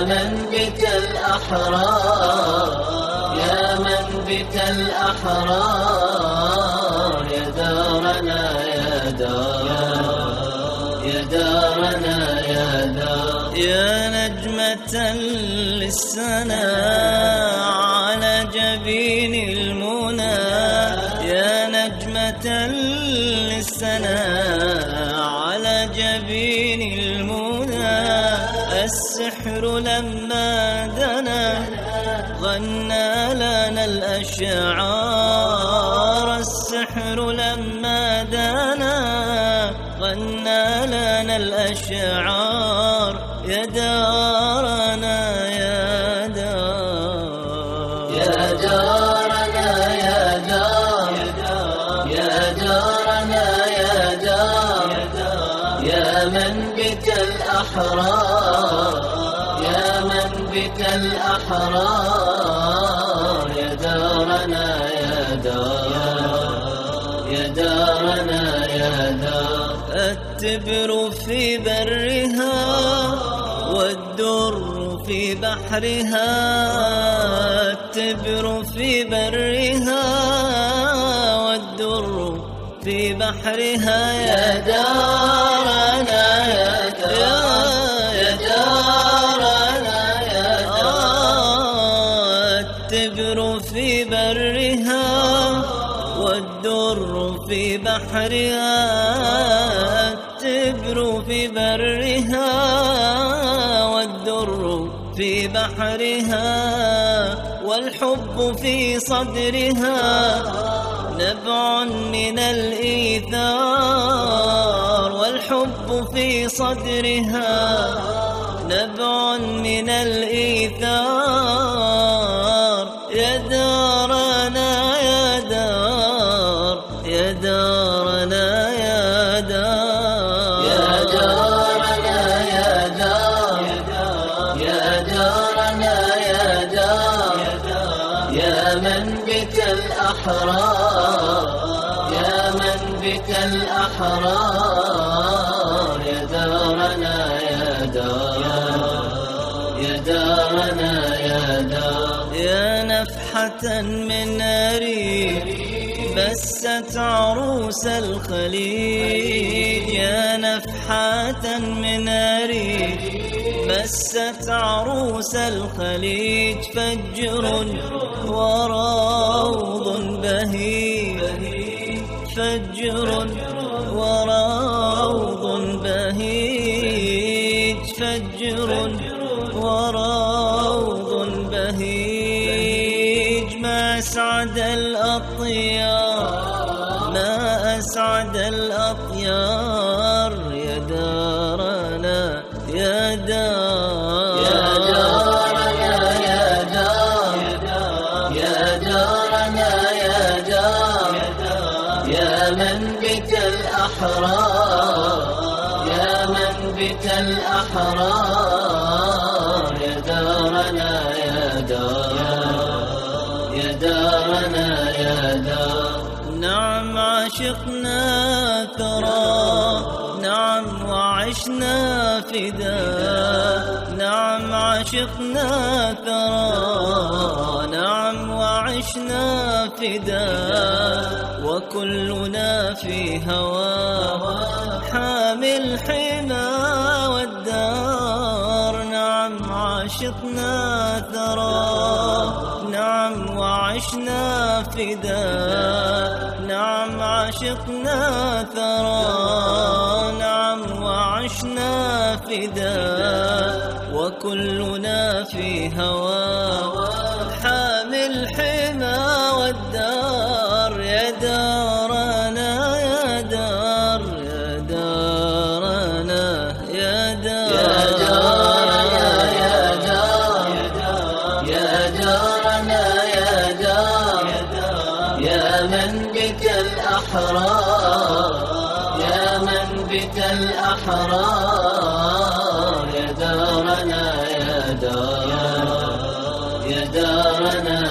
منبت الأحرار، يا منبت الأحرار، يا دارنا يا دار، يا دارنا يا دار. يا نجمة للسنا على جبين المنى، يا نجمة للسنا على جبين المنى. السحر لما دنا غنى لنا الأشعار، السحر لما دنا غنى لنا الأشعار. يا دارنا يا دار، يا دارنا يا دار، يا دارنا يا دار، يا منبت الأحرار، يا منبت الأحرار، يا دارنا يا دار، يا دارنا يا دار. التبر في برها والدر في بحرها، التبر في برها والدر في بحرها. يا دارنا يا دار، يا دارنا يا دار. التبر في برها والدر في بحرها، التبر في برها والدر في بحرها. والحب في صدرها نبع من الإيثار، والحب في صدرها نبع من الإيثار. يا دارنا يا دار، يا دارنا يا دار، يا دارنا يا دار، يا دارنا يا دار، يا منبت الأحرار، يا منبت الأحرار، يا دارنا يا دار، يا دارنا يا دار. يا نفحة من ريح بست عروس الخليج، يا نفحة من ريح بست عروس الخليج. فجر وروض بهيج، فجر وروض بهيج، فجر وروض بهيج. ما أسعد الأطيار، ما أسعد الأطيار. يا دارنا يا دار، يا دارنا يا دار، يا دارنا يا دار، يا منبت الأحرار، يا منبت الأحرار، يا دارنا يا دار، يا دارنا يا دار. نعم عشقنا ثرى، نعم وعشنا فداء، نعم عشقنا ثرى، نعم وعشنا فداء. وكلنا في هوى حامي الحمى والدار. نعم عشقنا ثرى، نعم وعشنا فداء، نعم عشقنا ثرى، نعم وعشنا فداء. وكلنا في هوى حامي الحمى والدار. يا دارنا يا دار، يا دارنا يا دار، يا دارنا يا دار، يا دارنا يا دار، يا منبت الأحرار، يا منبت الأحرار، يا دارنا يا دار، يا دارنا